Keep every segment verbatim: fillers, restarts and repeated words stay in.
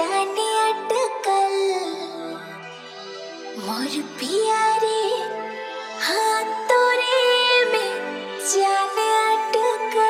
जाने अटकल मोर पिया रे हाँ तोरे में जाने अटकल।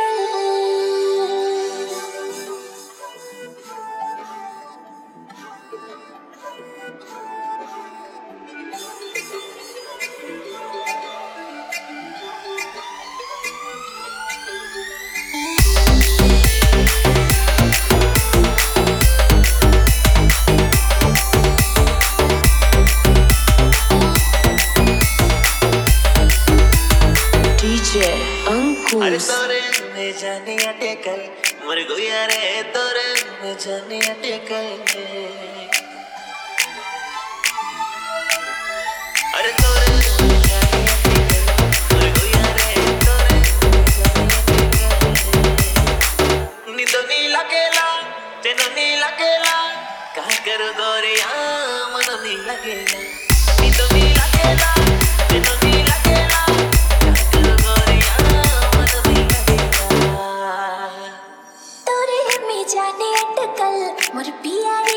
अरे तोरे में जाने अटकल मर गया रे तोरे में जाने अटकल। अरे तोरे में जाने अटकल मर गया रे तोरे में जाने अटकल। नींद नहीं लगेला चैन नहीं लगेला कहाँ करो गोरिया मन नहीं लगेला। नींद नहीं लगेला चैन नहीं लगेला जाने अटकल मोर पिया